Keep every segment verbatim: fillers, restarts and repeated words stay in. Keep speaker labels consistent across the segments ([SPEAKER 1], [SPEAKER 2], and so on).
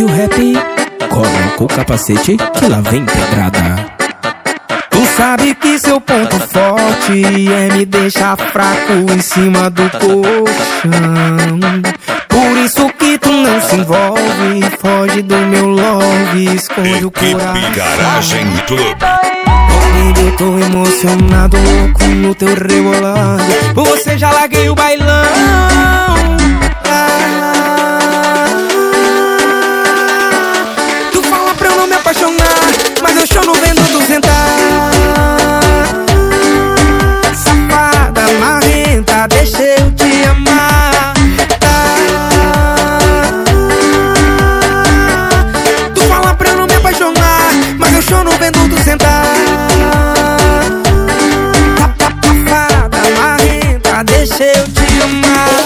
[SPEAKER 1] que o rap coloca o capacete que lá vem pedrada. Tu sabe que seu ponto forte é me deixar fraco em cima do colchão. Por isso que tu não se envolve, foge do meu love, esconde o coração.
[SPEAKER 2] Equipe Garagem Club.
[SPEAKER 1] Baby, eu tô emocionado, louco no teu rebolado. Por você já larguei o bailão. Ah, tu fala pra eu não me apaixonar, mas eu choro vendo tu sentar. Safada, marrenta, deixa eu te amar. Ah, tu fala pra eu não me apaixonar, mas eu choro vendo tu sentar. Deixa eu te amar.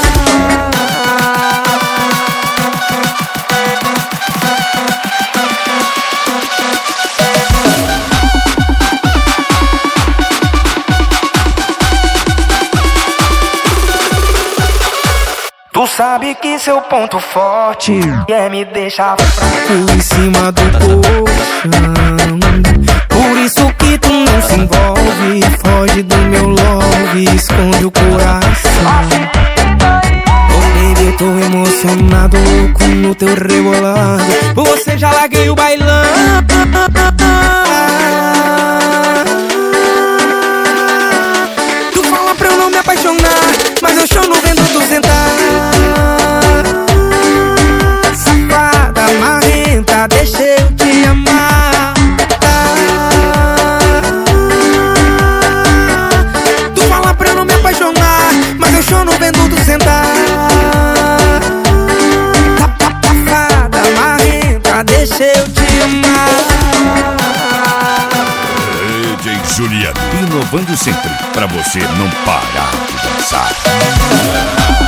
[SPEAKER 1] Tu sabe que seu ponto forte é me deixar fraco em cima do colchão. Por isso que tu não se envolve, foge do meu love, esconde o coração. Oh baby, eu tô emocionado, louco no teu rebolado. Por você já larguei o bailão. Tu fala pra eu não me apaixonar, mas eu choro vendo tu sentar. Safada, marrenta, deixa eu te amar. Tu fala pra eu não me apaixonar, mas eu choro vendo tu sentar. Safada, marrenta, deixa eu te amar.
[SPEAKER 2] D J Juliano, inovando sempre pra você não parar de dançar.